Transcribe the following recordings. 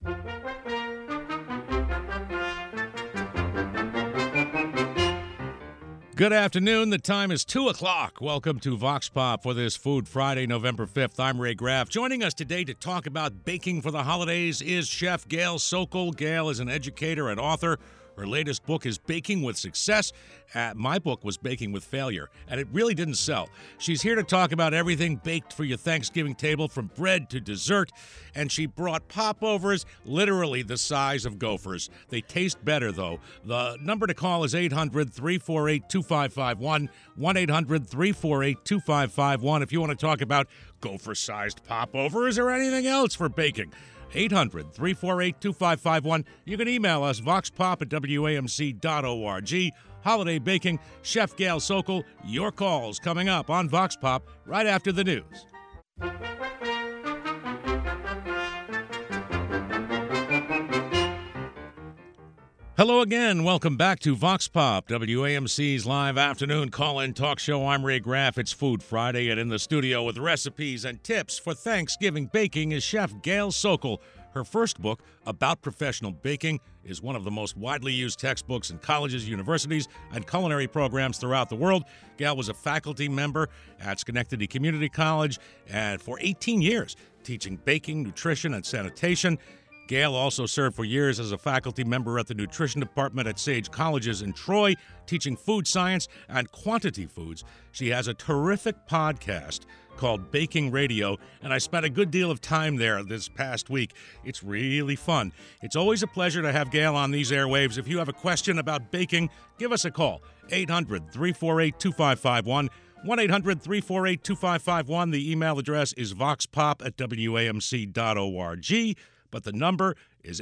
Good afternoon. The time is 2 o'clock. Welcome to Vox Pop for this Food Friday, November 5th. I'm Ray Graff. Joining us today to talk about baking for the holidays is Chef Gail Sokol. Gail is an educator and author. Her latest book is Baking with Success. My book was Baking with Failure, and it really didn't sell. She's here to talk about everything baked for your Thanksgiving table, from bread to dessert, and she brought popovers literally the size of Gophers. They taste better, though. The number to call is 800-348-2551, 1-800-348-2551 if you want to talk about Gopher-sized popovers or anything else for baking. 800-348-2551. You can email us, voxpop@wamc.org. Holiday baking, Chef Gail Sokol. Your calls coming up on Vox Pop right after the news. Hello again. Welcome back to Vox Pop, WAMC's live afternoon call-in talk show. I'm Ray Graff. It's Food Friday, and in the studio with recipes and tips for Thanksgiving baking is Chef Gail Sokol. Her first book, About Professional Baking, is one of the most widely used textbooks in colleges, universities, and culinary programs throughout the world. Gail was a faculty member at Schenectady Community College and for 18 years, teaching baking, nutrition, and sanitation. Gail also served for years as a faculty member at the nutrition department at Sage Colleges in Troy, teaching food science and quantity foods. She has a terrific podcast called Baking Radio, and I spent a good deal of time there this past week. It's really fun. It's always a pleasure to have Gail on these airwaves. If you have a question about baking, give us a call, 800-348-2551. 1-800-348-2551. The email address is voxpop@wamc.org. But the number is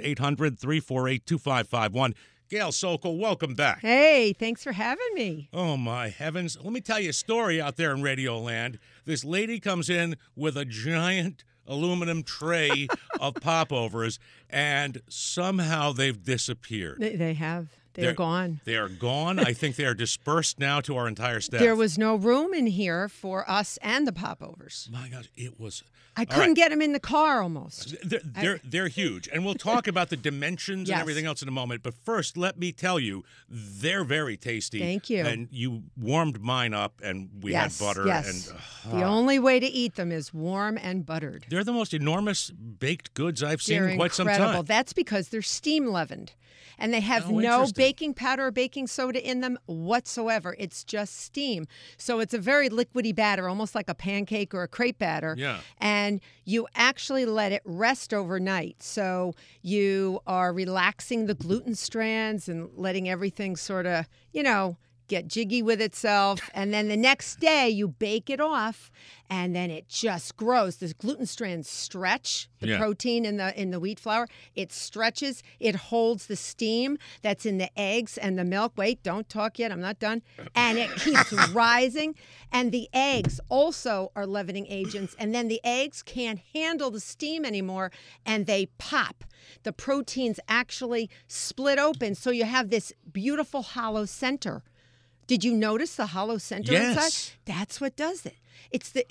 800-348-2551. Gail Sokol, welcome back. Hey, thanks for having me. Oh, my heavens. Let me tell you a story out there in Radio Land. This lady comes in with a giant aluminum tray of popovers, and somehow they've disappeared. They have. They're gone. They are gone. I think they are dispersed now to our entire staff. There was no room in here for us and the popovers. My gosh, it was... I couldn't get them in the car almost. They're huge, and we'll talk about the dimensions and everything else in a moment. But first, let me tell you, they're very tasty. Thank you. And you warmed mine up, and we had butter. Yes. And the only way to eat them is warm and buttered. They're the most enormous baked goods I've seen in quite some incredible. time. That's because they're steam leavened. And they have no baking powder or baking soda in them whatsoever. It's just steam. So it's a very liquidy batter, almost like a pancake or a crepe batter. Yeah. And you actually let it rest overnight. So you are relaxing the gluten strands and letting everything sort of, get jiggy with itself. And then the next day you bake it off, and then it just grows. The gluten strands stretch the protein in the wheat flour. It stretches. It holds the steam that's in the eggs and the milk. Wait, don't talk yet. I'm not done. And it keeps rising. And the eggs also are leavening agents. And then the eggs can't handle the steam anymore, and they pop. The proteins actually split open, so you have this beautiful hollow center. Did you notice the hollow center inside? That's what does it. It's a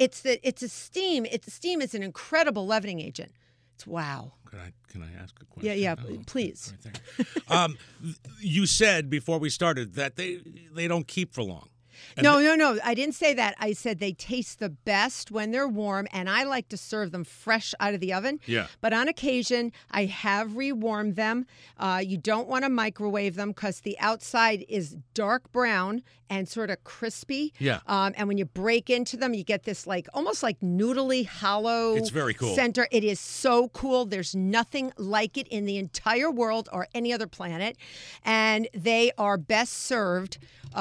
steam. Steam is an incredible leavening agent. It's wow. Can I ask a question? Yeah, please. Right there. You said before we started that they don't keep for long. No. I didn't say that. I said they taste the best when they're warm, and I like to serve them fresh out of the oven. Yeah. But on occasion, I have rewarmed them. You don't want to microwave them because the outside is dark brown and sort of crispy. Yeah. And when you break into them, you get this almost like noodly, hollow It's very cool. center. It is so cool. There's nothing like it in the entire world or any other planet. And they are best served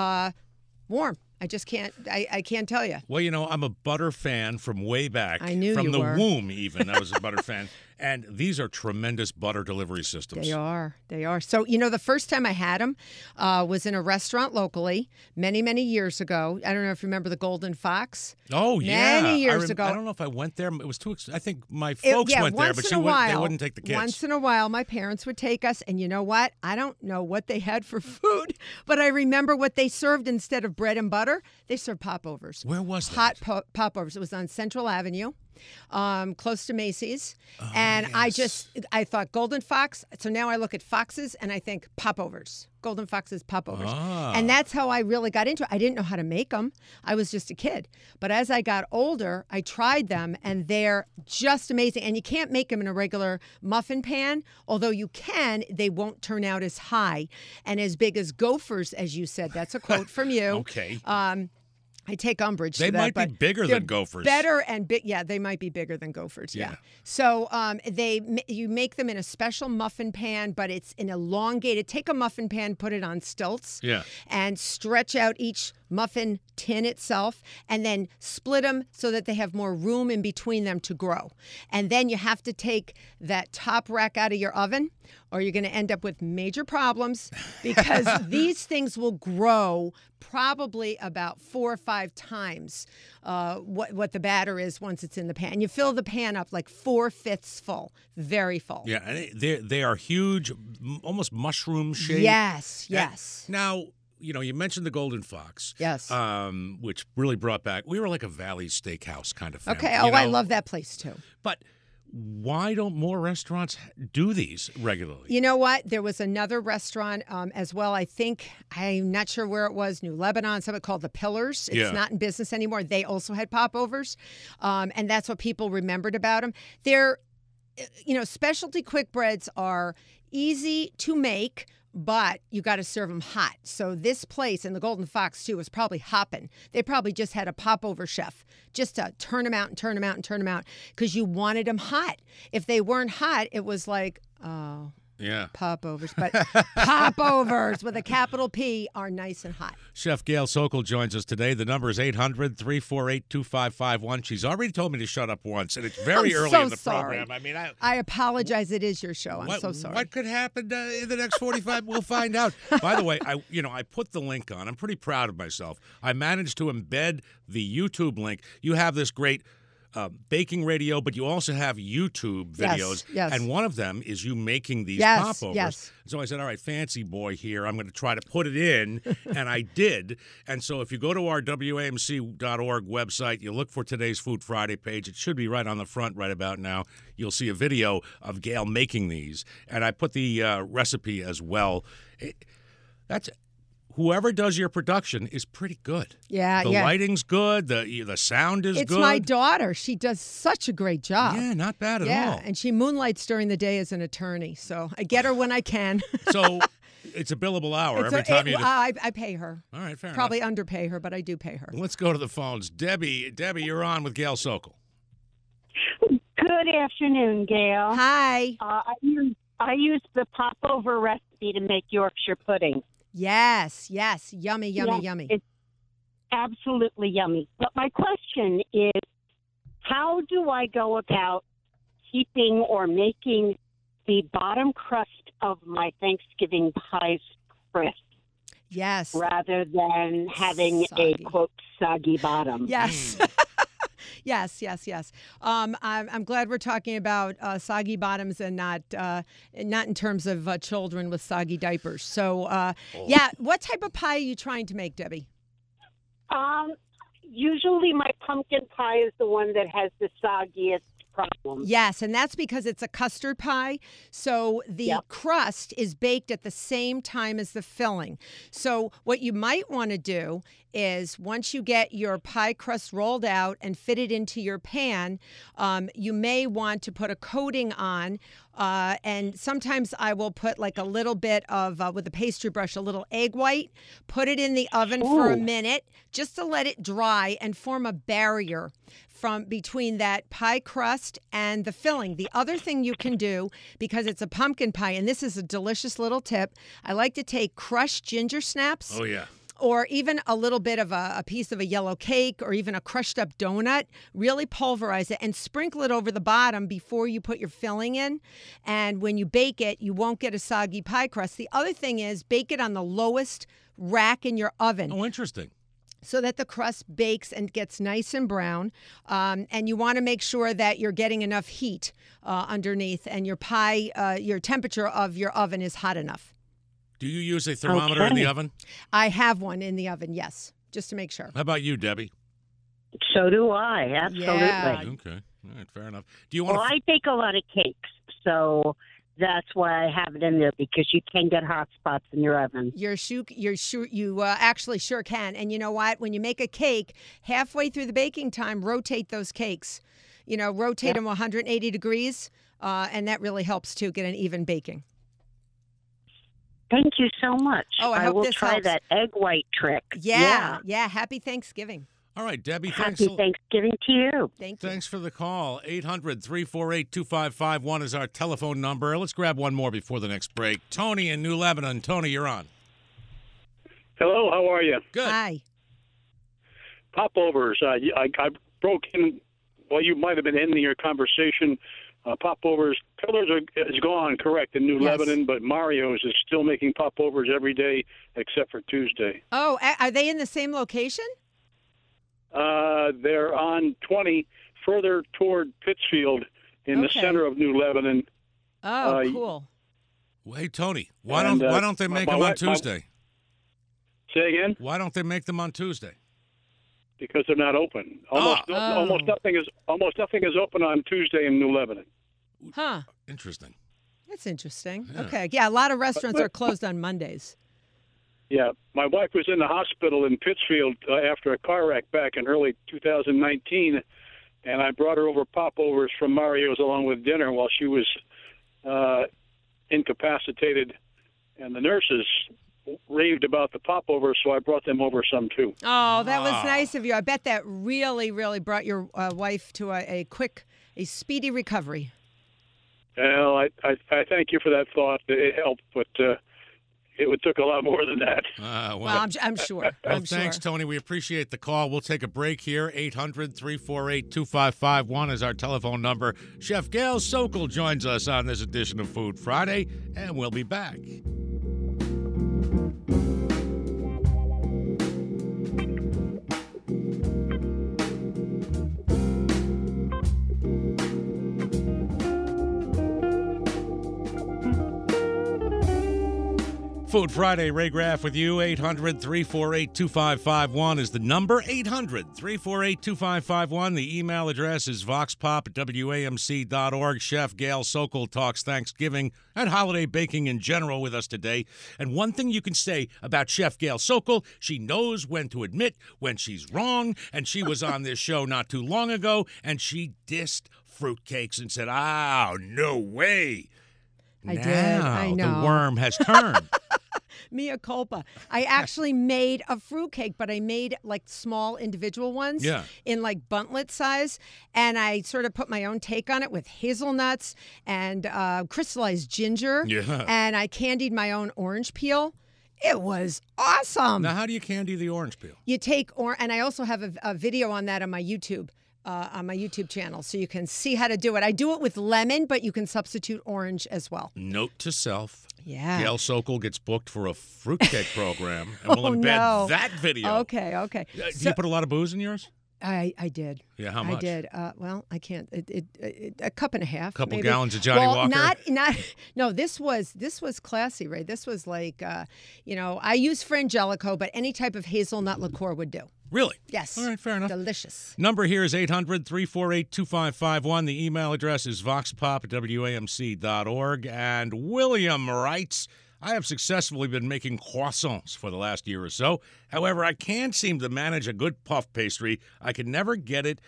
warm. I just can't. I can't tell you. Well, I'm a butter fan from way back. I knew from you the were. womb. Even I was a butter fan, and these are tremendous butter delivery systems. They are. So the first time I had them was in a restaurant locally many, many years ago. I don't know if you remember the Golden Fox. Oh yeah, many years ago. I don't know if I went there. It was too. I think my folks went there, but they wouldn't take the kids. Once in a while, my parents would take us, and you know what? I don't know what they had for food, but I remember what they served instead of bread and butter. They served popovers. Where was that? Hot popovers. It was on Central Avenue. close to Macy's. And yes. I thought Golden Fox. So now I look at Foxes and I think popovers. Golden Foxes popovers. Ah. And that's how I really got into it. I didn't know how to make them. I was just a kid. But as I got older, I tried them and they're just amazing. And you can't make them in a regular muffin pan, although you can, they won't turn out as high and as big as Gophers, as you said. That's a quote from you. Okay. I take umbrage They to that. might be but bigger they're than Gophers. Better and big. Yeah, they might be bigger than Gophers. Yeah. Yeah. So you make them in a special muffin pan, but it's an elongated. Take a muffin pan, put it on stilts. Yeah. And stretch out each muffin tin itself, and then split them so that they have more room in between them to grow. And then you have to take that top rack out of your oven, or you're going to end up with major problems because these things will grow probably about 4 or 5 times what the batter is once it's in the pan. You fill the pan up like 4/5 full, very full. Yeah, and they are huge, almost mushroom shaped. Yes, yes. Now, you mentioned the Golden Fox. Yes. Which really brought back. We were like a Valley Steakhouse kind of family. Okay. Oh, I love that place too. But why don't more restaurants do these regularly? You know what? There was another restaurant as well. I'm not sure where it was, New Lebanon, something called The Pillars. It's not in business anymore. They also had popovers. And that's what people remembered about them. They're, specialty quick breads are easy to make, but you got to serve them hot. So this place, and the Golden Fox too, was probably hopping. They probably just had a popover chef just to turn them out and turn them out and turn them out because you wanted them hot. If they weren't hot, it was like, oh. Yeah. Popovers. But popovers with a capital P are nice and hot. Chef Gail Sokol joins us today. The number is 800-348-2551. She's already told me to shut up once, and it's very early in the program. I mean, I apologize. It is your show. I'm so sorry. What could happen in the next 45? We'll find out. By the way, I put the link on. I'm pretty proud of myself. I managed to embed the YouTube link. You have this great baking radio, but you also have YouTube videos. Yes. And one of them is you making these Yes, popovers. yes. So I said, all right, fancy boy here. I'm going to try to put it in. And I did. And so if you go to our WAMC.org website, you look for today's Food Friday page. It should be right on the front right about now. You'll see a video of Gail making these. And I put the recipe as well. Whoever does your production is pretty good. Yeah, the lighting's good. The sound is good. It's my daughter. She does such a great job. Yeah, not bad at all. Yeah, and she moonlights during the day as an attorney, so I get her when I can. So it's a billable hour every time you. I pay her. All right, fair Probably enough. underpay her, but I do pay her. Let's go to the phones. Debbie, you're on with Gail Sokol. Good afternoon, Gail. Hi. I use the popover recipe to make Yorkshire pudding. Yes. Yummy, yummy. It's absolutely yummy. But my question is, how do I go about keeping or making the bottom crust of my Thanksgiving pies crisp? Yes. Rather than having Soggy. a, quote, soggy bottom. Yes. Yes. I'm glad we're talking about soggy bottoms and not in terms of children with soggy diapers. So, what type of pie are you trying to make, Debbie? Usually my pumpkin pie is the one that has the soggiest problem. Yes, and that's because it's a custard pie. So the crust is baked at the same time as the filling. So what you might want to do is once you get your pie crust rolled out and fit it into your pan, you may want to put a coating on. And sometimes I will put like a little bit of, with a pastry brush, a little egg white, put it in the oven for a minute just to let it dry and form a barrier from between that pie crust and the filling. The other thing you can do, because it's a pumpkin pie, and this is a delicious little tip, I like to take crushed ginger snaps. Oh, yeah. Or even a little bit of a piece of a yellow cake or even a crushed up donut, really pulverize it and sprinkle it over the bottom before you put your filling in. And when you bake it, you won't get a soggy pie crust. The other thing is bake it on the lowest rack in your oven. Oh, interesting. So that the crust bakes and gets nice and brown. And you want to make sure that you're getting enough heat underneath and your pie, your temperature of your oven is hot enough. Do you use a thermometer in the oven? I have one in the oven, yes, just to make sure. How about you, Debbie? So do I, absolutely. Yeah. Okay. All right, fair enough. Do you want Well, I bake a lot of cakes, so that's why I have it in there, because you can get hot spots in your oven. You actually sure can. And you know what? When you make a cake, halfway through the baking time, rotate those cakes. Rotate them 180 degrees, and that really helps to get an even baking. Thank you so much. Oh, I hope will this try helps. that egg white trick. Yeah. Happy Thanksgiving. All right, Debbie, Happy Thanksgiving to you. Thank you. Thanks for the call. 800-348-2551 is our telephone number. Let's grab one more before the next break. Tony in New Lebanon. Tony, you're on. Hello, how are you? Good. Hi. Popovers. I broke in while you might have been ending your conversation. Popovers. Pillars is gone, correct, in New Yes. Lebanon, but Mario's is still making popovers every day except for Tuesday. Oh, are they in the same location? They're on 20, further toward Pittsfield in the Okay. center of New Lebanon. Oh, cool. Well, hey, Tony, why And, don't they make my them on wife- Tuesday? Say again? Why don't they make them on Tuesday? Because they're not open. Almost nothing is open on Tuesday in New Lebanon. Huh. Interesting. That's interesting. Yeah. Okay. Yeah, a lot of restaurants are closed on Mondays. Yeah, my wife was in the hospital in Pittsfield after a car wreck back in early 2019, and I brought her over popovers from Mario's along with dinner while she was incapacitated, and the nurses raved about the popovers, so I brought them over some too. Oh, that was Wow. nice of you. I bet that really, really brought your wife to a speedy recovery. Well, I thank you for that thought. It helped, but it took a lot more than that. Well, I'm sure. Well, thanks, Tony. We appreciate the call. We'll take a break here. 800-348-2551 is our telephone number. Chef Gail Sokol joins us on this edition of Food Friday, and we'll be back. Food Friday, Ray Graff with you. 800-348-2551 is the number. 800-348-2551. The email address is voxpop@wamc.org. Chef Gail Sokol talks Thanksgiving and holiday baking in general with us today. And one thing you can say about Chef Gail Sokol, she knows when to admit when she's wrong. And she was on this show not too long ago, and she dissed fruitcakes and said, "Oh, no way." I Now, did. I know. the worm has turned. Mea culpa. I actually made a fruitcake, but I made like small individual ones in like buntlet size. And I sort of put my own take on it with hazelnuts and crystallized ginger. Yeah. And I candied my own orange peel. It was awesome. Now, how do you candy the orange peel? You take, and I also have a video on that on my YouTube. On my YouTube channel, so you can see how to do it. I do it with lemon, but you can substitute orange as well. Note to self. Yeah. Gail Sokol gets booked for a fruitcake program, and we'll embed that video. Okay. Do you put a lot of booze in yours? I did. Yeah, how much? I did. Well, I can't. A cup and a half. Couple maybe. gallons of Johnny Walker? Not. No, this was classy, Ray. This was like, I use Frangelico, but any type of hazelnut liqueur would do. Really? Yes. All right, fair enough. Delicious. Number here is 800-348-2551. The email address is voxpop@wamc.org. And William writes, I have successfully been making croissants for the last year or so. However, I can't seem to manage a good puff pastry. I can never get it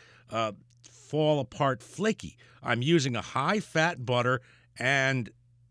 fall apart flaky. I'm using a high-fat butter and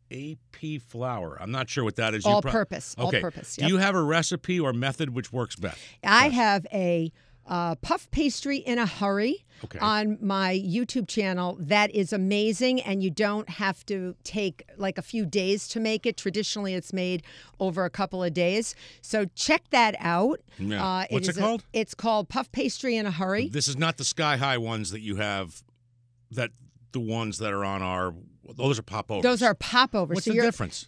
AP flour. I'm not sure what that is. All-purpose. Okay. All-purpose. Do you have a recipe or method which works best? I have a puff pastry in a hurry on my YouTube channel that is amazing, and you don't have to take like a few days to make it. Traditionally, it's made over a couple of days. So check that out. Yeah. What's it called? It's called Puff Pastry in a Hurry. This is not the sky-high ones that you have, the ones that are on our... Those are popovers. Those are popovers. What's the difference?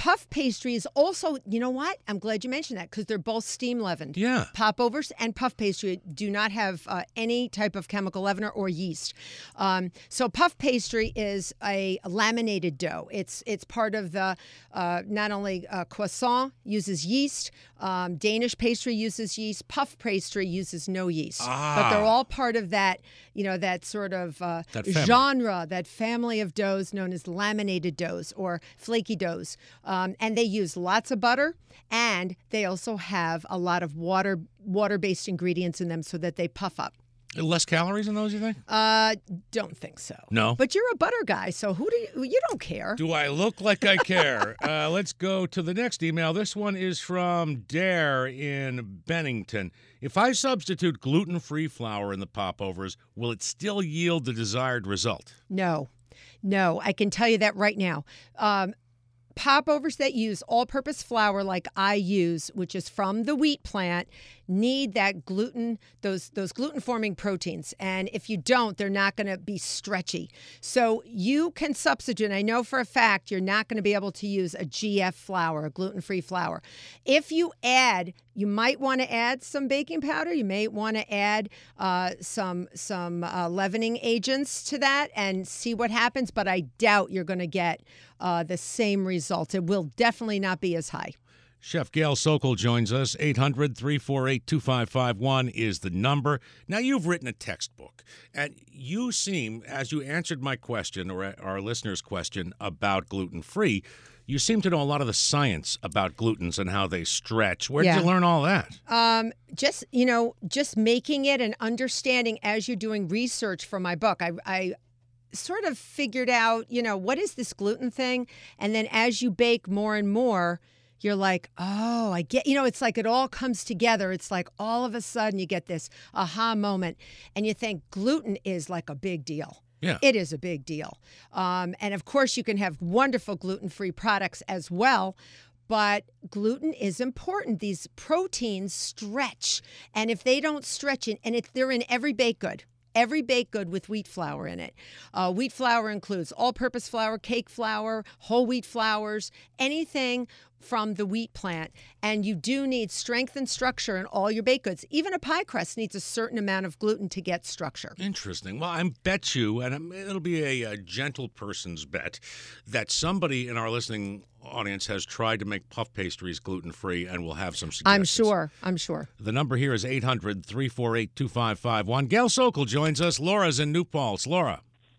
puff pastry is also, you know what? I'm glad you mentioned that because they're both steam leavened. Yeah. Popovers and puff pastry do not have any type of chemical leavener or yeast. So puff pastry is a laminated dough. It's part of the, not only croissant uses yeast, Danish pastry uses yeast, puff pastry uses no yeast. But they're all part of that, that sort of genre, that family of doughs known as laminated doughs or flaky doughs. And they use lots of butter, and they also have a lot of water-based ingredients in them so that they puff up. Less calories in those, you think? Don't think so. No? But you're a butter guy, so you don't care. Do I look like I care? Let's go to the next email. This one is from Dare in Bennington. If I substitute gluten-free flour in the popovers, will it still yield the desired result? No, I can tell you that right now. Popovers that use all-purpose flour like I use, which is from the wheat plant, need that gluten, those gluten-forming proteins. And if you don't, they're not going to be stretchy. So you can substitute. I know for a fact you're not going to be able to use a GF flour, a gluten-free flour. If you might want to add some baking powder. You may want to add some leavening agents to that and see what happens. But I doubt you're going to get the same results. It will definitely not be as high. Chef Gail Sokol joins us. 800-348-2551 is the number. Now, you've written a textbook, and you seem, as you answered my question or our listener's question about gluten-free, you seem to know a lot of the science about glutens and how they stretch. Where did you learn all that? Just making it and understanding as you're doing research for my book. I sort of figured out, what is this gluten thing? And then as you bake more and more, you're like, oh, I get, it's like it all comes together. It's like all of a sudden you get this aha moment and you think gluten is like a big deal. Yeah. It is a big deal. And of course you can have wonderful gluten-free products as well. But gluten is important. These proteins stretch. And if they don't stretch, they're in every baked good. Every baked good with wheat flour in it. Wheat flour includes all-purpose flour, cake flour, whole wheat flours, anything from the wheat plant. And you do need strength and structure in all your baked goods. Even a pie crust needs a certain amount of gluten to get structure. Interesting. Well, I bet you, and it'll be a gentle person's bet, that somebody in our listening audience has tried to make puff pastries gluten-free and will have some suggestions. I'm sure. The number here is 800-348-2551. Gail Sokol joins us. Laura's in New Paltz. Laura.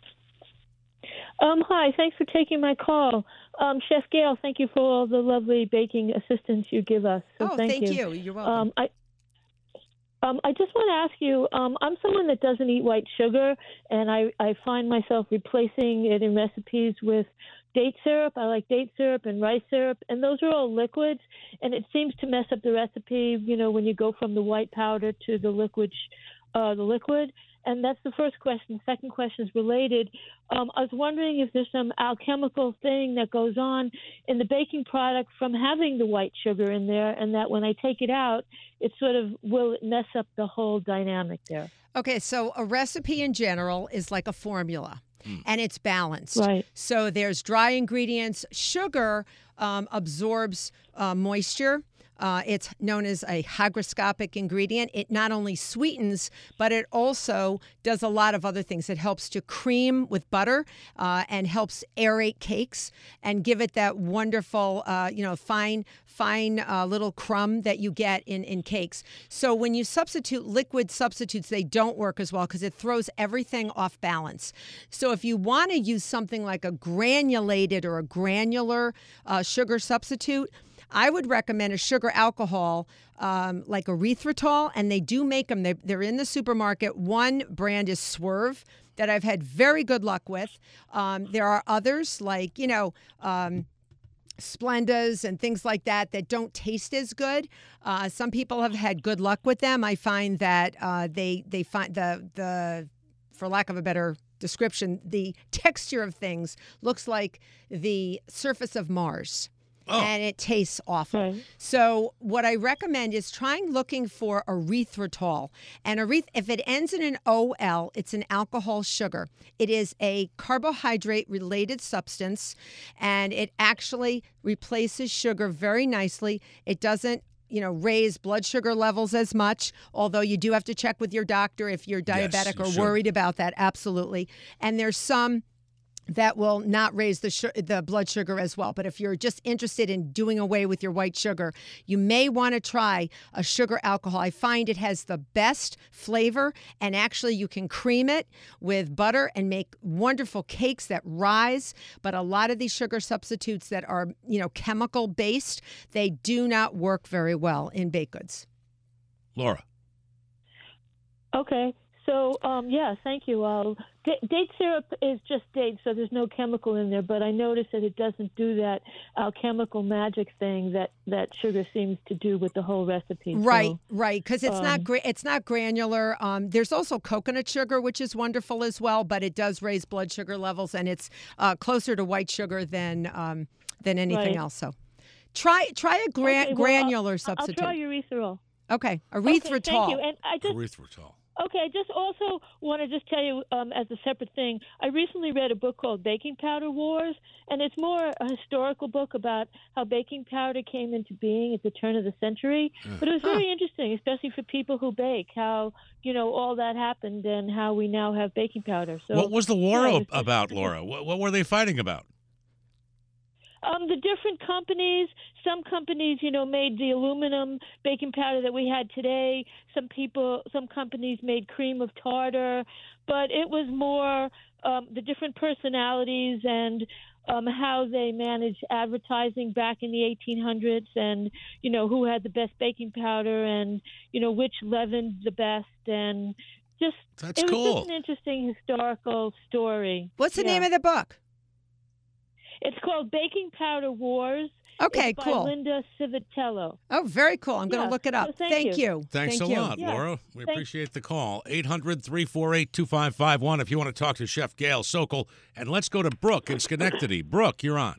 Hi, thanks for taking my call. Chef Gail, thank you for all the lovely baking assistance you give us. So thank you. You're welcome. I just want to ask you, I'm someone that doesn't eat white sugar, and I find myself replacing it in recipes with date syrup. I like date syrup and rice syrup, and those are all liquids, and it seems to mess up the recipe, when you go from the white powder to the liquid. And that's the first question. Second question is related. I was wondering if there's some alchemical thing that goes on in the baking product from having the white sugar in there, and that when I take it out, will it mess up the whole dynamic there? Okay, so a recipe in general is like a formula. And it's balanced. Right. So there's dry ingredients. Sugar absorbs moisture. It's known as a hygroscopic ingredient. It not only sweetens, but it also does a lot of other things. It helps to cream with butter and helps aerate cakes and give it that wonderful, fine little crumb that you get in cakes. So when you substitute liquid substitutes, they don't work as well because it throws everything off balance. So if you want to use something like a granulated or a granular sugar substitute, I would recommend a sugar alcohol like erythritol, and they do make them. They're in the supermarket. One brand is Swerve that I've had very good luck with. There are others like, Splendas and things like that don't taste as good. Some people have had good luck with them. I find that they find the for lack of a better description, the texture of things looks like the surface of Mars. and it tastes awful. Right. So what I recommend is trying looking for erythritol. And if it ends in an OL, it's an alcohol sugar. It is a carbohydrate-related substance, and it actually replaces sugar very nicely. It doesn't raise blood sugar levels as much, although you do have to check with your doctor if you're diabetic or worried about that, absolutely. And there's some that will not raise the blood sugar as well. But if you're just interested in doing away with your white sugar, you may want to try a sugar alcohol. I find it has the best flavor, and actually you can cream it with butter and make wonderful cakes that rise. But a lot of these sugar substitutes that are, chemical based, they do not work very well in baked goods. Laura. Okay. So, thank you. Date syrup is just dates, so there's no chemical in there. But I noticed that it doesn't do that alchemical magic thing that sugar seems to do with the whole recipe. Right, right, because it's not granular. There's also coconut sugar, which is wonderful as well, but it does raise blood sugar levels, and it's closer to white sugar than anything else. So, try a granular substitute. I'll try erythritol. Okay, erythritol. Okay, thank you. And Erythritol. Okay, I just also want to just tell you as a separate thing, I recently read a book called Baking Powder Wars, and it's more a historical book about how baking powder came into being at the turn of the century. But it was very interesting, especially for people who bake, how, all that happened and how we now have baking powder. So what was the war about, Laura? What were they fighting about? The different companies, some companies, made the aluminum baking powder that we had today. Some companies made cream of tartar, but it was more the different personalities and how they managed advertising back in the 1800s, and who had the best baking powder, and which leavened the best, and it was just an interesting historical story. What's the name of the book? It's called Baking Powder Wars. Okay, it's by cool. Linda Civitello. Oh, very cool. I'm going to look it up. So thank you. Thanks a lot, Laura. We appreciate the call. 800-348-2551 if you want to talk to Chef Gail Sokol. And let's go to Brooke in Schenectady. Brooke, you're on.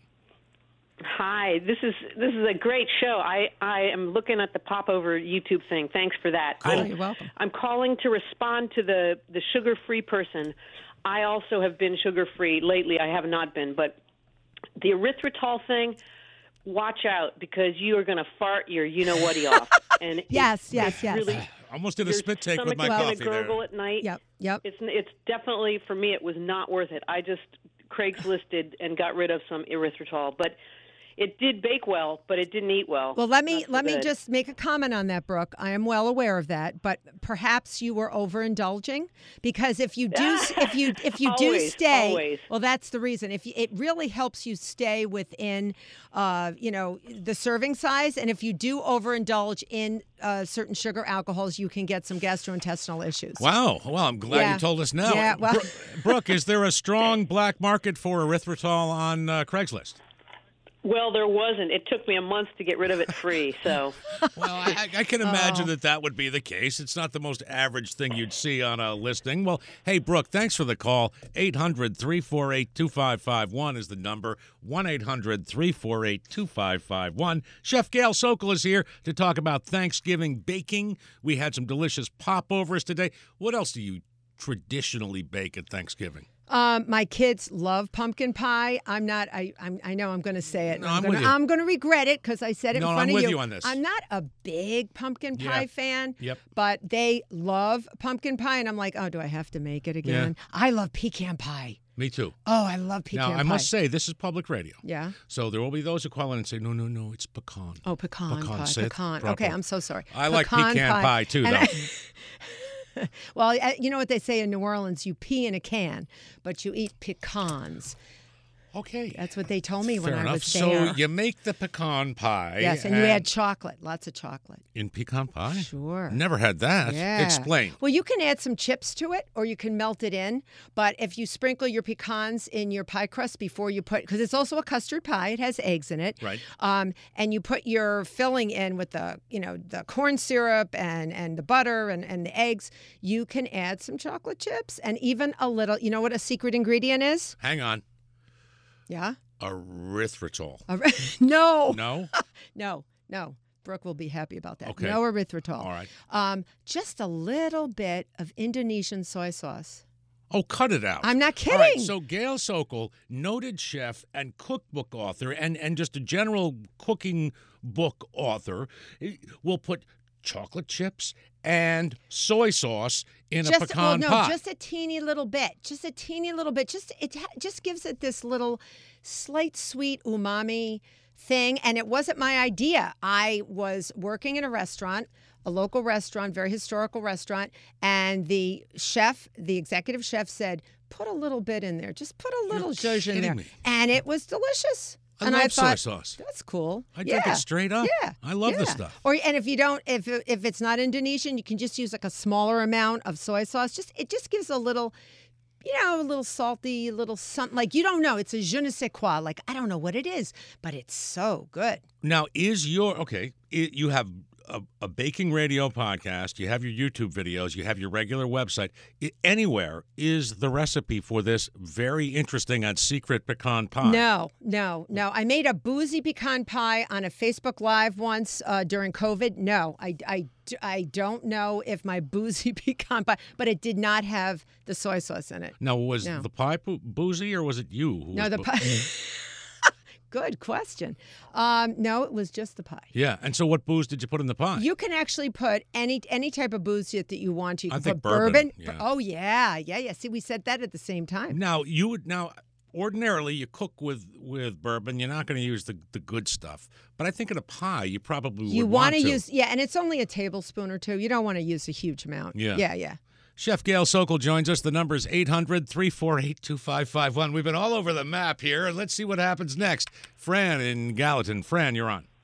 Hi, this is a great show. I am looking at the Popover YouTube thing. Thanks for that. Cool. You're welcome. I'm calling to respond to the sugar-free person. I also have been sugar-free. Lately, I have not been, but the erythritol thing, watch out, because you are going to fart your you-know-whatty off. And yes. Really, I almost did a spit take with my coffee there. Gurgle at night. Yep. It's definitely, for me, it was not worth it. I just Craigslisted and got rid of some erythritol. But it did bake well, but it didn't eat well. Well, let me just make a comment on that, Brooke. I am well aware of that, but perhaps you were overindulging, because if you do do stay, always. Well, that's the reason. It really helps you stay within, the serving size, and if you do overindulge in certain sugar alcohols, you can get some gastrointestinal issues. Wow. Well, I'm glad you told us now. Yeah, well. Brooke, is there a strong black market for erythritol on Craigslist? Well, there wasn't. It took me a month to get rid of it free, so. Well, I can imagine that would be the case. It's not the most average thing you'd see on a listing. Well, hey, Brooke, thanks for the call. 800-348-2551 is the number. 1-800-348-2551. Chef Gail Sokol is here to talk about Thanksgiving baking. We had some delicious popovers today. What else do you traditionally bake at Thanksgiving? My kids love pumpkin pie. I know I'm going to say it. No, I'm going to regret it because I said it in front of you. I'm with you on this. I'm not a big pumpkin pie fan. Yep. But they love pumpkin pie, and I'm like, oh, do I have to make it again? Yeah. I love pecan pie. Me too. Oh, I love pecan pie. Now, I must say, this is public radio. Yeah. So there will be those who call in and say, no, it's pecan. Oh, pecan pie. Say it Pecan. proper. Okay, I'm so sorry. I like pecan pie too, though. Well, you know what they say in New Orleans? You pee in a can, but you eat pecans. Okay. That's what they told me when Fair I enough. was there. So you make the pecan pie. Yes, and you add chocolate, lots of chocolate. In pecan pie? Sure. Never had that. Yeah. Explain. Well, you can add some chips to it, or you can melt it in. But if you sprinkle your pecans in your pie crust before you put, because it's also a custard pie, it has eggs in it. Right. And you put your filling in with the corn syrup and the butter and the eggs, you can add some chocolate chips and even a little. You know what a secret ingredient is? Hang on. Yeah. Erythritol. No. No? No. Brooke will be happy about that. Okay. No erythritol. All right. Just a little bit of Indonesian soy sauce. Oh, cut it out. I'm not kidding. All right, so Gail Sokol, noted chef and cookbook author and just a general cooking book author, will put chocolate chips and soy sauce in a pecan pie. Just a teeny little bit. Just a teeny little bit. It just gives it this little slight sweet umami thing. And it wasn't my idea. I was working in a restaurant, a local restaurant, very historical restaurant, and the executive chef said, put a little bit in there. Just put a little zhuzh in there. Me. And it was delicious. I and love I thought, soy sauce. That's cool. I drink it straight up. Yeah. I love this stuff. And if you don't, if it's not Indonesian, you can just use like a smaller amount of soy sauce. It just gives a little, a little salty, a little something. Like, you don't know. It's a je ne sais quoi. Like, I don't know what it is, but it's so good. Now, you have a baking radio podcast, you have your YouTube videos, you have your regular website. Anywhere is the recipe for this very interesting and secret pecan pie? No. I made a boozy pecan pie on a Facebook Live once during COVID. No, I don't know if my boozy pecan pie, but it did not have the soy sauce in it. Now, was the pie boozy or was it you? The pie. Good question. No, it was just the pie. Yeah, and so what booze did you put in the pie? You can actually put any type of booze that you want to. You can put bourbon. Yeah. Oh yeah. See, we said that at the same time. Now ordinarily you cook with bourbon. You're not going to use the good stuff, but I think in a pie you probably would want to use and it's only a tablespoon or two. You don't want to use a huge amount. Yeah. Chef Gail Sokol joins us. The number is 800-348-2551. We've been all over the map here. Let's see what happens next. Fran in Gallatin. Fran, you're on.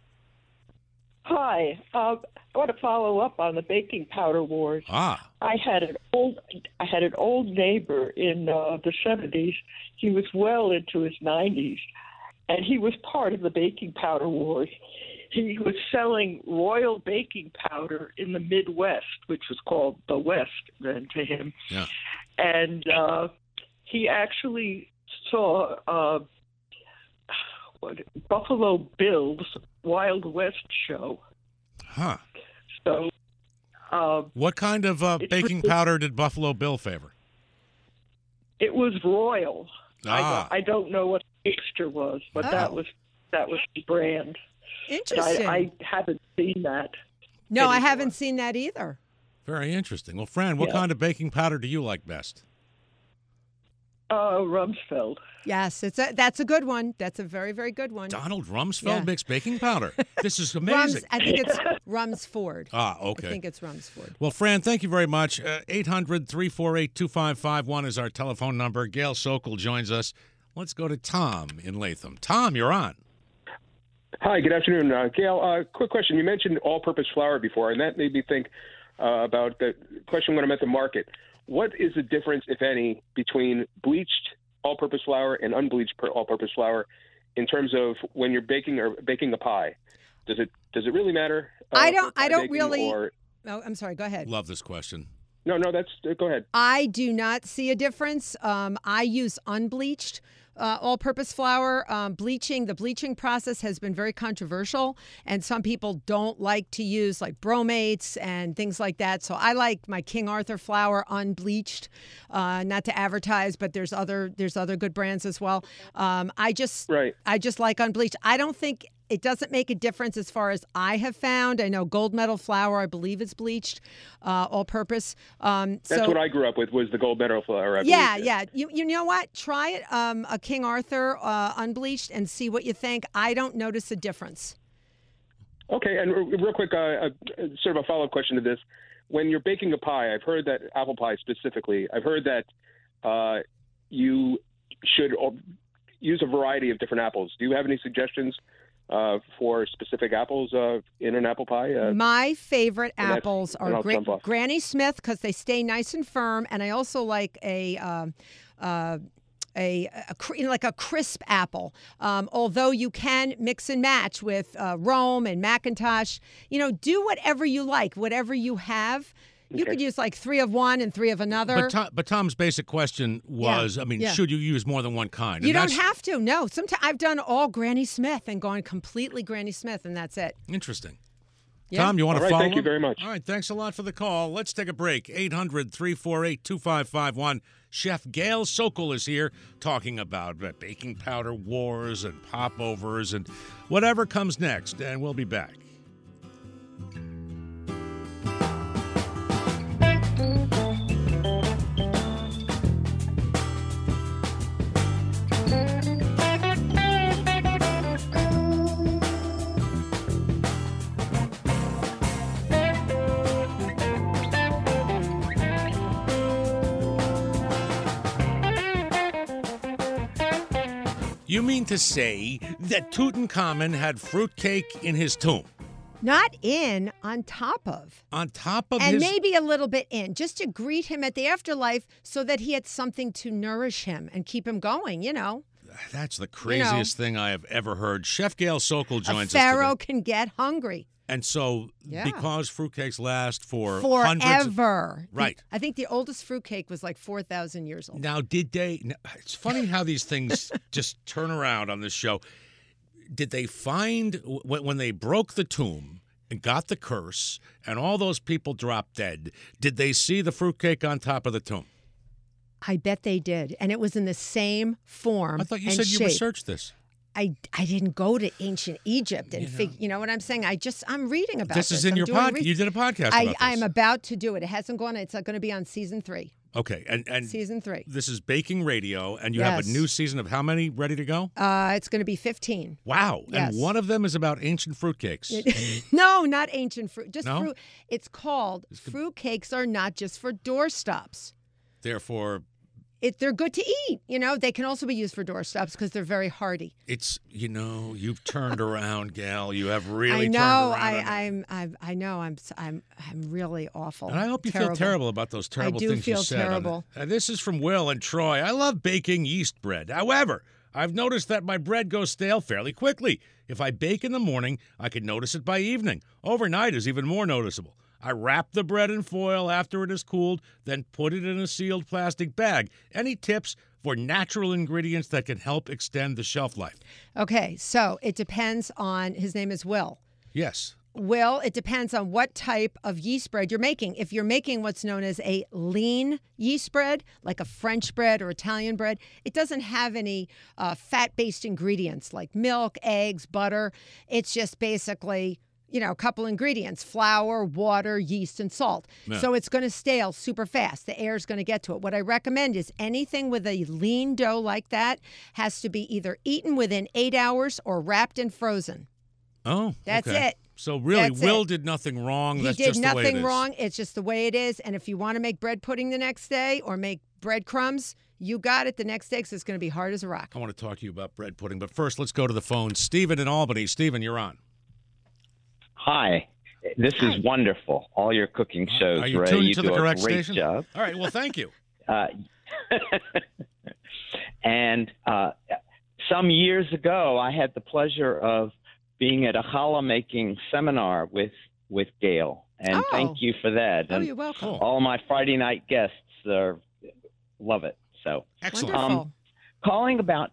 Hi. I want to follow up on the baking powder wars. I had an old neighbor in the 70s. He was well into his 90s, and he was part of the baking powder wars. He was selling Royal baking powder in the Midwest, which was called the West then to him. Yeah. And he actually saw Buffalo Bill's Wild West show. Huh. So, what kind of baking powder did Buffalo Bill favor? It was Royal. I don't know what the mixture was, but that was the brand. Interesting. I haven't seen that. No, anymore. I haven't seen that either. Very interesting. Well, Fran, what kind of baking powder do you like best? Rumsfeld. Yes, that's a good one. That's a very, very good one. Donald Rumsfeld makes baking powder. This is amazing. I think it's Rumsford. Okay. I think it's Rumsford. Well, Fran, thank you very much. 800-348-2551 is our telephone number. Gail Sokol joins us. Let's go to Tom in Latham. Tom, you're on. Hi, good afternoon. Gail, quick question. You mentioned all-purpose flour before, and that made me think about the question when I'm at the market. What is the difference, if any, between bleached all-purpose flour and unbleached all-purpose flour in terms of when you're baking a pie? Does it really matter? I don't really. I'm sorry. Go ahead. Love this question. No, go ahead. I do not see a difference. I use unbleached all-purpose flour. The bleaching process has been very controversial, and some people don't like to use like bromates and things like that. So I like my King Arthur flour unbleached. Not to advertise, but there's other good brands as well. I just like unbleached. I don't think. It doesn't make a difference as far as I have found. I know Gold Medal flour, I believe, is bleached, all-purpose. That's what I grew up with, was the Gold Medal flour. Yeah. You know what? Try it, a King Arthur unbleached, and see what you think. I don't notice a difference. Okay, and real quick, sort of a follow-up question to this. When you're baking a pie, I've heard that, apple pie specifically, I've heard that you should use a variety of different apples. Do you have any suggestions for specific apples in an apple pie? My favorite apples are Granny Smith because they stay nice and firm, and I also like a crisp apple. Although you can mix and match with Rome and Macintosh, do whatever you like, whatever you have. You could use like 3 of one and 3 of another. But Tom's basic question was, should you use more than one kind? You don't have to. No. Sometimes I've done all Granny Smith and gone completely Granny Smith, and that's it. Interesting. Yeah. Tom, you want to follow? Thank you very much. All right, thanks a lot for the call. Let's take a break. 800-348-2551. Chef Gail Sokol is here talking about baking powder wars and popovers and whatever comes next, and we'll be back. You mean to say that Tutankhamun had fruitcake in his tomb? Not in, on top of. On top of and his... maybe a little bit in, just to greet him at the afterlife so that he had something to nourish him and keep him going, you know. That's the craziest thing I have ever heard. Chef Gail Sokol joins us Pharaoh today. can get hungry. And so, because fruitcakes last for forever. Hundreds... Right. I think the oldest fruitcake was like 4,000 years old. Now, it's funny how these things just turn around on this show. Did they find, when they broke the tomb and got the curse and all those people dropped dead, did they see the fruitcake on top of the tomb? I bet they did. And it was in the same form. I thought you said you researched this. I didn't go to ancient Egypt and you know what I'm saying? I'm reading about this. This is in your podcast. You did a podcast about this. I'm about to do it. It hasn't gone. It's going to be on season 3. Okay. And season 3. This is Baking Radio, and you have a new season of how many ready to go? It's going to be 15. Wow. Yes. And one of them is about ancient fruitcakes. No, not ancient fruit. Just no? fruit. It's called Fruitcakes Are Not Just for Doorstops. Therefore... they're good to eat. You know, they can also be used for doorstops because they're very hearty. It's, you've turned around, Gal. You have really turned around. I know. I'm really awful. And I hope you feel terrible about those terrible things you said. I do feel terrible. And this is from Will and Troy. I love baking yeast bread. However, I've noticed that my bread goes stale fairly quickly. If I bake in the morning, I can notice it by evening. Overnight is even more noticeable. I wrap the bread in foil after it is cooled, then put it in a sealed plastic bag. Any tips for natural ingredients that can help extend the shelf life? Okay, so it depends on, his name is Will. Yes. Will, it depends on what type of yeast bread you're making. If you're making what's known as a lean yeast bread, like a French bread or Italian bread, it doesn't have any fat-based ingredients like milk, eggs, butter. It's just basically... a couple ingredients, flour, water, yeast, and salt. Yeah. So it's going to stale super fast. The air is going to get to it. What I recommend is anything with a lean dough like that has to be either eaten within 8 hours or wrapped and frozen. Oh, that's it. So really, Will did nothing wrong. He did nothing wrong. It's just the way it is. And if you want to make bread pudding the next day or make breadcrumbs, you got it the next day because it's going to be hard as a rock. I want to talk to you about bread pudding. But first, let's go to the phone. Stephen in Albany. Stephen, you're on. Hi. This is wonderful. All your cooking shows, Are you Ray. tuned You to do the a correct great station? job. All right. Well, thank you. And some years ago, I had the pleasure of being at a challah making seminar with Gail, and thank you for that. Oh, and you're welcome. all my Friday night guests love it. So excellent. Calling about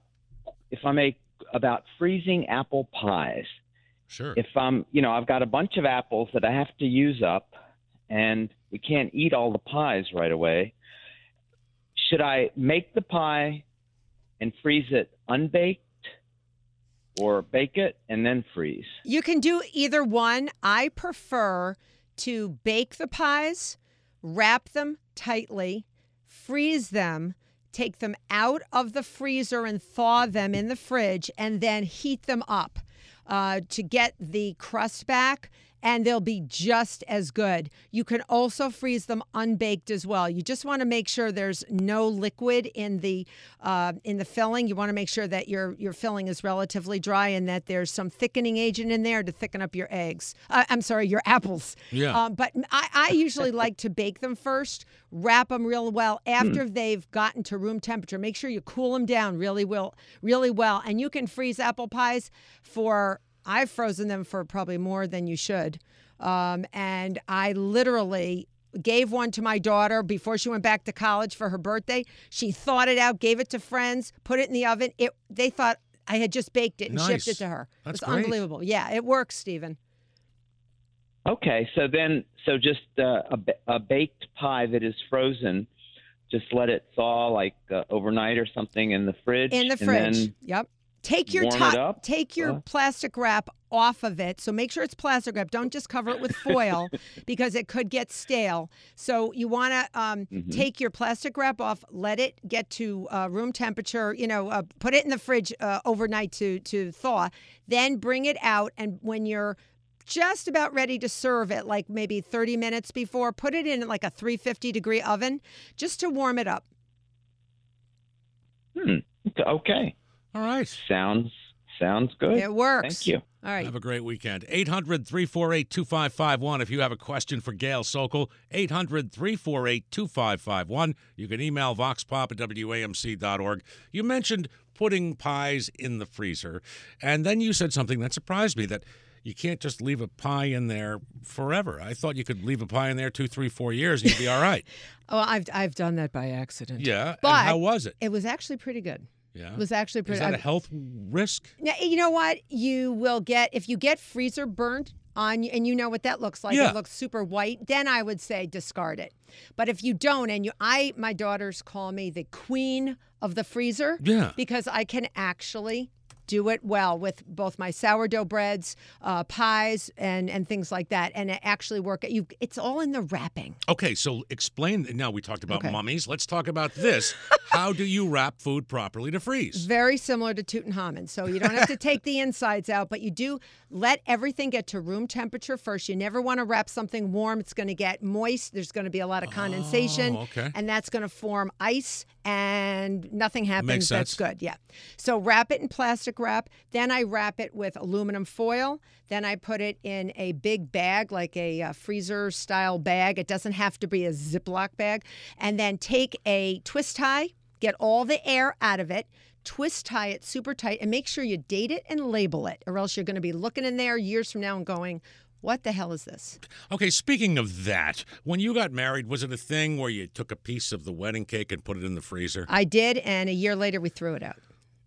freezing apple pies. Sure. If I've got a bunch of apples that I have to use up, and we can't eat all the pies right away, should I make the pie and freeze it unbaked, or bake it and then freeze? You can do either one. I prefer to bake the pies, wrap them tightly, freeze them, take them out of the freezer and thaw them in the fridge, and then heat them up to get the crust back, and they'll be just as good. You can also freeze them unbaked as well. You just want to make sure there's no liquid in the filling. You want to make sure that your filling is relatively dry and that there's some thickening agent in there to thicken up your your apples. Yeah. But I usually like to bake them first, wrap them real well after they've gotten to room temperature. Make sure you cool them down really well. And you can freeze apple pies I've frozen them for probably more than you should. And I literally gave one to my daughter before she went back to college for her birthday. She thawed it out, gave it to friends, put it in the oven. They thought I had just baked it and shipped it to her. That's it was great. unbelievable. Yeah, it works, Stephen. Okay, so just a baked pie that is frozen, just let it thaw like overnight or something in the fridge. In the fridge. And then Yep. Take your plastic wrap off of it. So make sure it's plastic wrap. Don't just cover it with foil because it could get stale. So you want to take your plastic wrap off, let it get to room temperature, put it in the fridge overnight to thaw, then bring it out. And when you're just about ready to serve it, like maybe 30 minutes before, put it in like a 350-degree oven just to warm it up. Okay. All right. Sounds good. It works. Thank you. All right. Have a great weekend. 800-348-2551 if you have a question for Gail Sokol. 800-348-2551. You can email voxpop@wamc.org. You mentioned putting pies in the freezer, and then you said something that surprised me, that you can't just leave a pie in there forever. I thought you could leave a pie in there 2, 3, 4 years and you'd be all right. Oh, I've done that by accident. Yeah. But and how was it? It was actually pretty good. Yeah. It was actually pretty. Is that a health risk? Now, you know what? You will get, if you get freezer burnt on, and you know what that looks like, Yeah. It looks super white, then I would say discard it. But if you don't, and my daughters call me the queen of the freezer, Yeah. because I can actually do it well with both my sourdough breads, pies, and things like that, and it actually work. It's all in the wrapping. Okay, so explain. Now we talked about Okay. mummies. Let's talk about this. How do you wrap food properly to freeze? Very similar to Tutankhamun. So you don't have to take the insides out, but you do let everything get to room temperature first. You never want to wrap something warm. It's going to get moist. There's going to be a lot of condensation. Okay. And that's going to form ice, and nothing happens. Makes That's sense. good. Yeah. So wrap it in plastic wrap. Then I wrap it with aluminum foil. Then I put it in a big bag, like a freezer style bag. It doesn't have to be a Ziploc bag. And then take a twist tie, get all the air out of it, twist tie it super tight, and make sure you date it and label it, or else you're going to be looking in there years from now and going, what the hell is this? Okay, speaking of that, when you got married, was it a thing where you took a piece of the wedding cake and put it in the freezer? I did, and a year later we threw it out.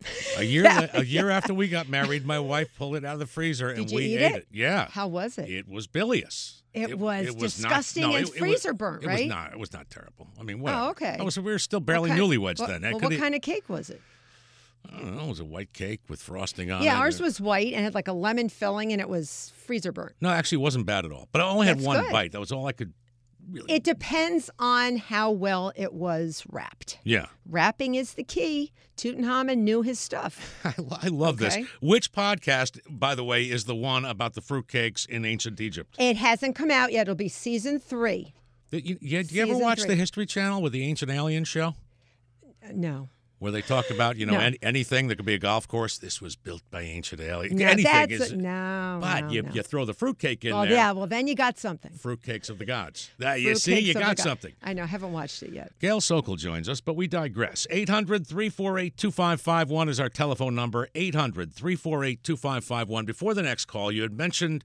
A year after we got married, my wife pulled it out of the freezer and Did you we eat ate it? it. Yeah. How was it? It was bilious. It was disgusting not, no, and it freezer was, burnt, it right? It was not terrible. I mean, whatever. Oh, okay. We were still barely Okay. newlyweds Well, then. well, what kind of cake was it? I don't know. It was a white cake with frosting on it. Yeah, ours was white and had like a lemon filling, and it was freezer burnt. No, actually, it wasn't bad at all. But I only had That's one good. bite. That was all I could really. It depends on how well it was wrapped. Yeah. Wrapping is the key. Tutankhamun knew his stuff. I love this. Okay. Which podcast, by the way, is the one about the fruitcakes in ancient Egypt? It hasn't come out yet. It'll be season 3. Do you ever Season watch 3. the History Channel with the Ancient Aliens show? No. Where they talk about, No. anything that could be a golf course. This was built by ancient aliens. No, Anything that's is. no. But no, you no. throw the fruitcake in Well, there. yeah. Well, then you got something. Fruitcakes of the gods. You see, Fruitcakes you of the got God. something. I know. I haven't watched it yet. Gail Sokol joins us, but we digress. 800-348-2551 is our telephone number. 800-348-2551. Before the next call, you had mentioned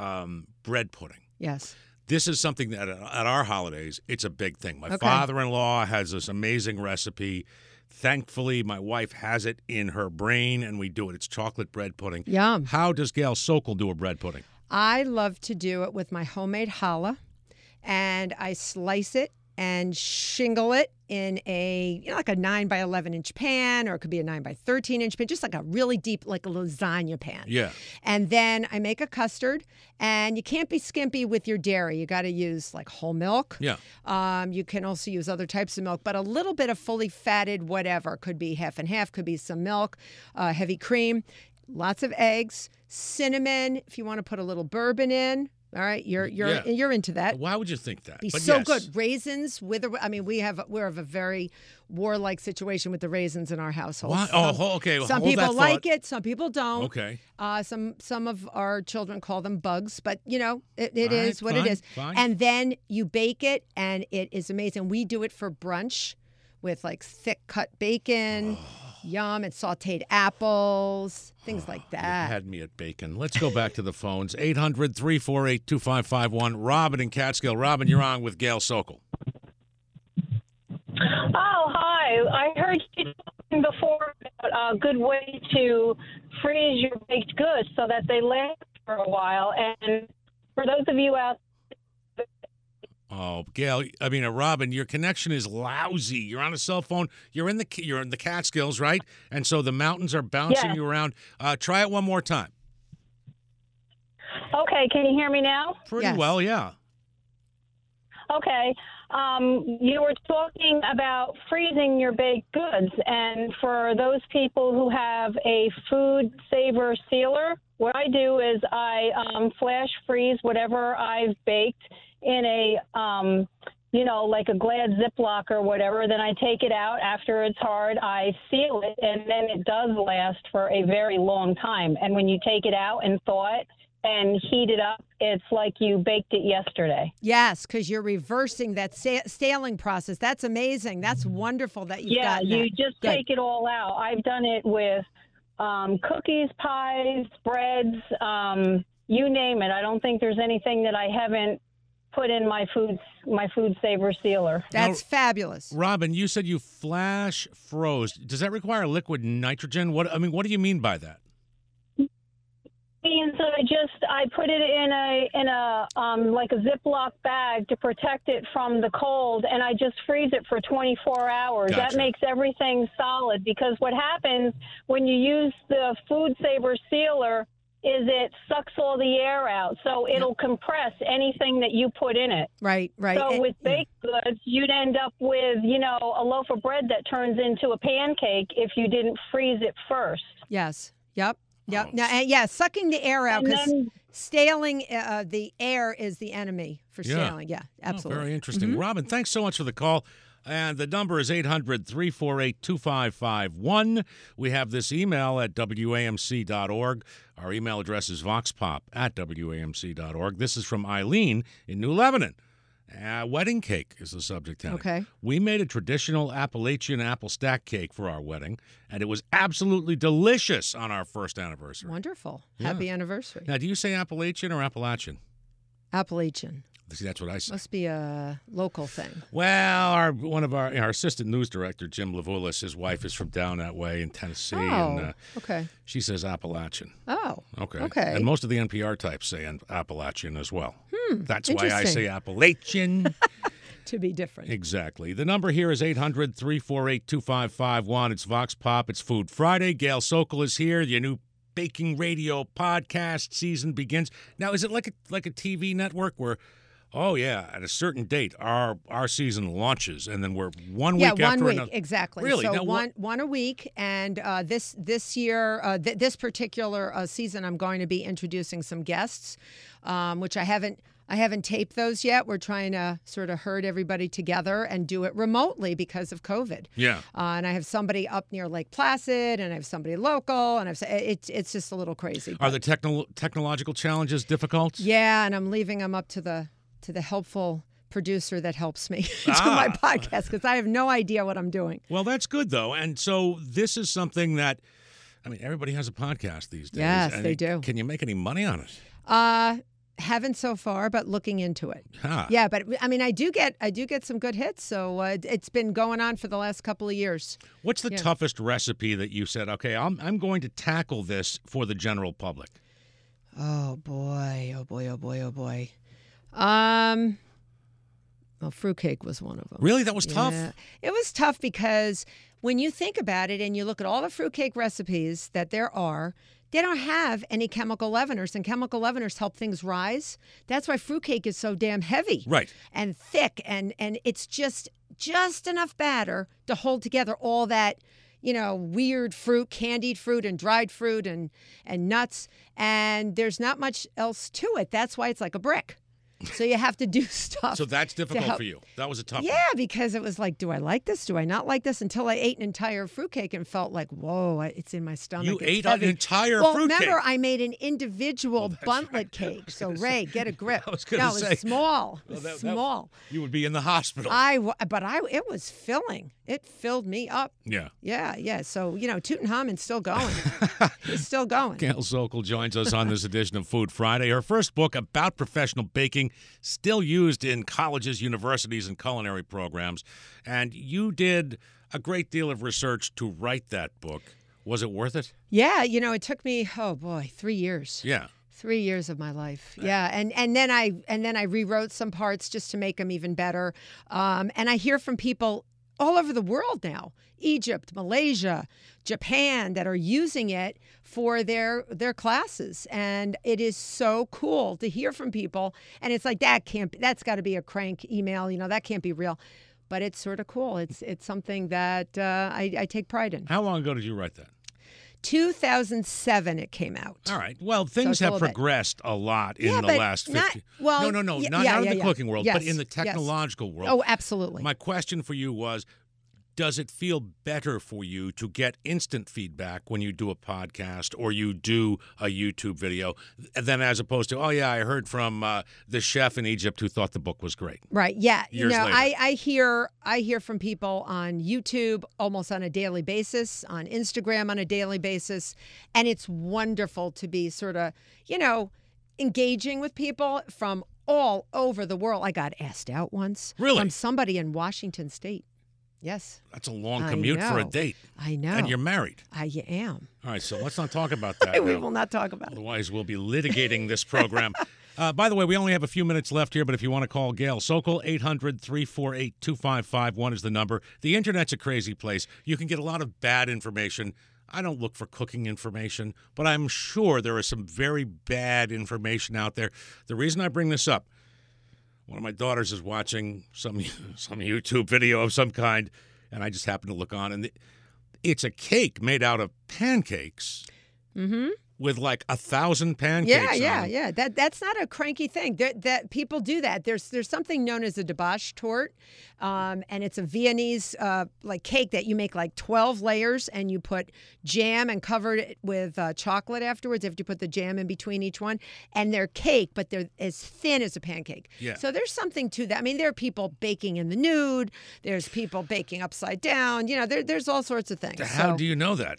bread pudding. Yes. This is something that at our holidays, it's a big thing. My Okay. father-in-law has this amazing recipe. Thankfully, my wife has it in her brain, and we do it. It's chocolate bread pudding. Yum. How does Gail Sokol do a bread pudding? I love to do it with my homemade challah, and I slice it and shingle it in like a 9 by 11 inch pan, or it could be a 9 by 13 inch pan, just like a really deep, like a lasagna pan. Yeah. And then I make a custard, and you can't be skimpy with your dairy. You got to use like whole milk. Yeah. You can also use other types of milk, but a little bit of fully fatted whatever. Could be half and half, could be some milk, heavy cream, lots of eggs, cinnamon, if you want to put a little bourbon in. All right, you're into that. Why would you think that? Be But so yes. good. Raisins we're of a very warlike situation with the raisins in our household. Why? Oh, okay. Well, Some hold people that like thought. it, some people don't. Okay. Some of our children call them bugs, but it All is right, what fine, it is. fine. And then you bake it, and it is amazing. We do it for brunch with like thick cut bacon. Yum, and sauteed apples, things like You that. had me at bacon. Let's go back to the phones. 800-348-2551. Robin in Catskill. Robin, you're on with Gail Sokol. Oh, hi. I heard you talking before about a good way to freeze your baked goods so that they last for a while. And for those of you out Oh, Gail, Robin, your connection is lousy. You're on a cell phone. You're in the Catskills, right? And so the mountains are bouncing you around. Try it one more time. Okay, can you hear me now? Pretty well, yeah. Okay. You were talking about freezing your baked goods, and for those people who have a food saver sealer, what I do is I flash freeze whatever I've baked in a like a Glad Ziploc or whatever. Then I take it out after it's hard, I seal it, and then it does last for a very long time. And when you take it out and thaw it and heat it up, it's like you baked it yesterday. Yes, because you're reversing that staling process. That's amazing. That's wonderful that you've gotten you that. just take it all out. I've done it with cookies, pies, breads, you name it. I don't think there's anything that I haven't put in my food saver sealer. That's fabulous. Robin, you said you flash froze. Does that require liquid nitrogen? What do you mean by that? And so I put it in a like a Ziploc bag to protect it from the cold, and I just freeze it for 24 hours. Gotcha. That makes everything solid, because what happens when you use the food saver sealer is it sucks all the air out, so it'll compress anything that you put in it. Right. So with baked goods, you'd end up with, a loaf of bread that turns into a pancake if you didn't freeze it first. Yes. Yep. Now, sucking the air out, because staling the air is the enemy for staling. Yeah, absolutely. Very interesting. Robin, thanks so much for the call. And the number is 800-348-2551. We have this email at WAMC.org. Our email address is voxpop@WAMC.org. This is from Eileen in New Lebanon. Wedding cake is the subject heading. Okay. We made a traditional Appalachian apple stack cake for our wedding, and it was absolutely delicious on our first anniversary. Wonderful. Yeah. Happy anniversary. Now, do you say Appalachian or Appalachian? Appalachian. See, that's what I say. Must be a local thing. Well, one of our assistant news director, Jim Levulis, his wife is from down that way in Tennessee. Oh, and, okay. She says Appalachian. Oh, okay. Okay. And most of the NPR types say Appalachian as well. That's why I interesting. say Appalachian. To be different. Exactly. The number here is 800-348-2551. It's Vox Pop. It's Food Friday. Gail Sokol is here. Your new baking radio podcast season begins. Now, is it like a TV network where... Oh, yeah. At a certain date, our season launches, and then we're 1 week after another. 1 week, another. exactly. Really? So now, one a week, and this year, this particular season, I'm going to be introducing some guests, which I haven't taped those yet. We're trying to sort of herd everybody together and do it remotely because of COVID. Yeah. And I have somebody up near Lake Placid, and I have somebody local, and it's just a little crazy. Are the technological challenges difficult? Yeah, and I'm leaving them up to the helpful producer that helps me do my podcast, because I have no idea what I'm doing. Well, that's good, though. And so this is something that, everybody has a podcast these days. Yes, and they do. Can you make any money on it? Haven't so far, but looking into it. Huh. Yeah, but I do get some good hits, so it's been going on for the last couple of years. What's the toughest recipe that you said, okay, I'm going to tackle this for the general public? Oh boy. Well, fruitcake was one of them. Really? That was tough? It was tough because when you think about it and you look at all the fruitcake recipes that there are, they don't have any chemical leaveners, and chemical leaveners help things rise. That's why fruitcake is so damn heavy. Right. And thick, and it's just enough batter to hold together all that, weird fruit, candied fruit and dried fruit and nuts, and there's not much else to it. That's why it's like a brick. So you have to do stuff. So that's difficult for you. That was a tough one. Yeah, because it was like, do I like this? Do I not like this? Until I ate an entire fruitcake and felt like, whoa, it's in my stomach. You it's ate heavy. an entire well, fruitcake. remember, I made an individual buntlet cake. So, Ray, get a grip. I was going to say. It was small. It was small. You would be in the hospital. It was filling. It filled me up. Yeah. Yeah. So, Tutankhamun's still going. He's still going. Gail Sokol joins us on this edition of Food Friday. Her first book about professional baking, still used in colleges, universities, and culinary programs. And you did a great deal of research to write that book. Was it worth it? Yeah. It took me, 3 years. Yeah. 3 years of my life. Yeah. And then I rewrote some parts just to make them even better. And I hear from people all over the world now, Egypt, Malaysia, Japan, that are using it for their classes. And it is so cool to hear from people. And it's like, that's got to be a crank email. That can't be real. But it's sort of cool. It's something that I take pride in. How long ago did you write that? 2007 it came out. All right. Well, things have progressed a lot in the last 50. Not in the cooking world, but in the technological world. Oh, absolutely. My question for you was, does it feel better for you to get instant feedback when you do a podcast or you do a YouTube video than as opposed to, I heard from the chef in Egypt who thought the book was great? Right. Yeah. Years later. I hear from people on YouTube almost on a daily basis, on Instagram on a daily basis, and it's wonderful to be sort of, engaging with people from all over the world. I got asked out once from somebody in Washington State. Yes. That's a long commute for a date. I know. And you're married. I am. All right, so let's not talk about that. We will not talk about it. Otherwise, we'll be litigating this program. By the way, we only have a few minutes left here, but if you want to call Gail Sokol, 800-348-2551 is the number. The Internet's a crazy place. You can get a lot of bad information. I don't look for cooking information, but I'm sure there is some very bad information out there. The reason I bring this up, one of my daughters is watching some YouTube video of some kind, and I just happen to look on, and it's a cake made out of pancakes with like 1,000 pancakes. Yeah. That's not a cranky thing. That people do that. There's something known as a debauch torte, and it's a Viennese like cake that you make like 12 layers, and you put jam and cover it with chocolate afterwards. You have to put the jam in between each one, and they're cake, but they're as thin as a pancake. Yeah. So there's something to that. I mean, there are people baking in the nude. There's people baking upside down. There's all sorts of things. How do you know that?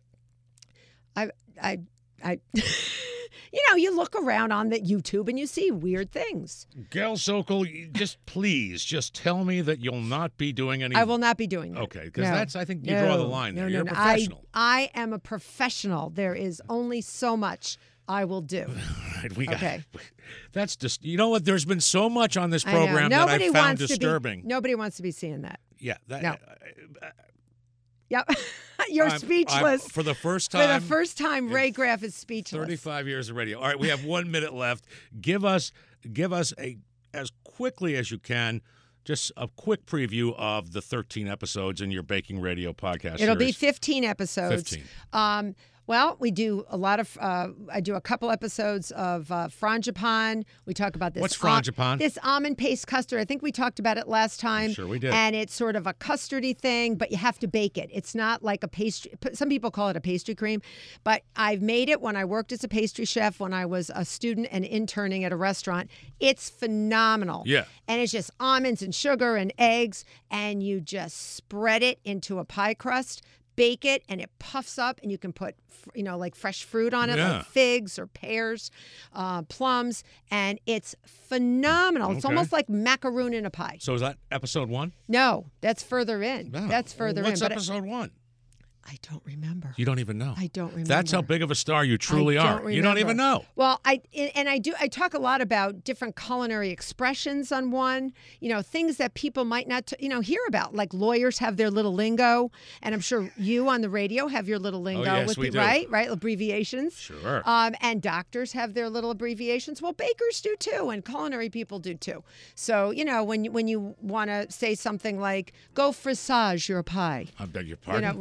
You look around on the YouTube and you see weird things. Gail Sokol, just tell me that you'll not be doing any. I will not be doing that. Okay, because I think you draw the line there. You're a professional. I am a professional. There is only so much I will do. Right, that's just, you know what? There's been so much on this program that I found disturbing. Nobody wants to be seeing that. Yeah. No. Yep. You're speechless. For the first time. Ray Graff is speechless. 35 years of radio. All right, we have 1 minute left. Give us as quickly as you can, just a quick preview of the 13 episodes in your Baking Radio podcast It'll series. be 15 episodes. 15. Well, we do a lot of, I do a couple episodes of frangipane. We talk about this. What's frangipane? This almond paste custard. I think we talked about it last time. I'm sure we did. And it's sort of a custardy thing, but you have to bake it. It's not like a pastry. Some people call it a pastry cream, but I've made it when I worked as a pastry chef, when I was a student and interning at a restaurant. It's phenomenal. Yeah. And it's just almonds and sugar and eggs, and you just spread it into a pie crust, bake it, and it puffs up, and you can put, like fresh fruit on it, like figs or pears, plums, and it's phenomenal. Okay. It's almost like macaroon in a pie. So is that episode 1? No, that's further in. No. That's further What's in. What's episode 1? I don't remember. You don't even know. I don't remember. That's how big of a star you truly are. You don't even know. Well, I talk a lot about different culinary expressions on one, things that people might not, hear about. Like lawyers have their little lingo, and I'm sure you on the radio have your little lingo. Oh, yes, we do. Right? Abbreviations. Sure. And doctors have their little abbreviations. Well, bakers do too, and culinary people do too. So, when you want to say something like, go frissage your pie. I beg your pardon. Right. So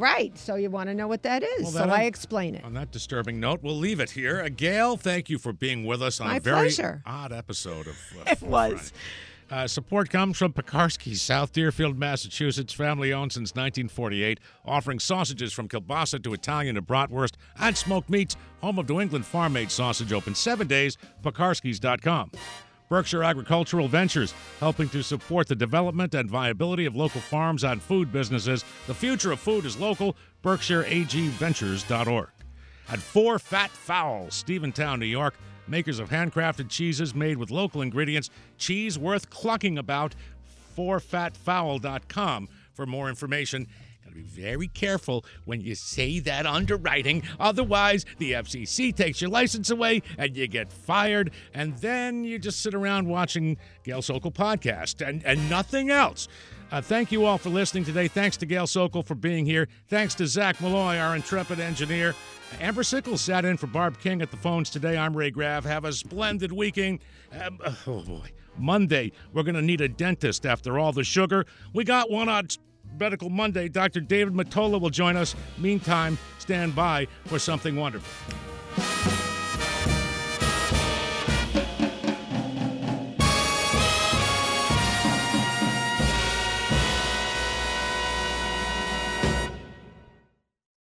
So you want to know what that is. Well, so I explain it. On that disturbing note, we'll leave it here. Gail, thank you for being with us on My a very pleasure. odd episode of It Food was. Friday. Support comes from Pekarsky's, South Deerfield, Massachusetts, family-owned since 1948, offering sausages from kielbasa to Italian to bratwurst and smoked meats, home of New England farm-made sausage, open 7 days, pekarskys.com. Berkshire Agricultural Ventures, helping to support the development and viability of local farms and food businesses. The future of food is local, berkshireagventures.org. And 4 Fat Fowls, Stephentown, New York, makers of handcrafted cheeses made with local ingredients. Cheese worth clucking about. 4fatfowl.com for more information. Got to be very careful when you say that underwriting. Otherwise, the FCC takes your license away and you get fired. And then you just sit around watching Gail Sokol podcast and nothing else. Thank you all for listening today. Thanks to Gail Sokol for being here. Thanks to Zach Malloy, our intrepid engineer. Amber Sickles sat in for Barb King at the phones today. I'm Ray Graff. Have a splendid weekend. Oh, boy. Monday, we're going to need a dentist after all the sugar. We got one on Medical Monday. Dr. David Matola will join us. Meantime, stand by for something wonderful.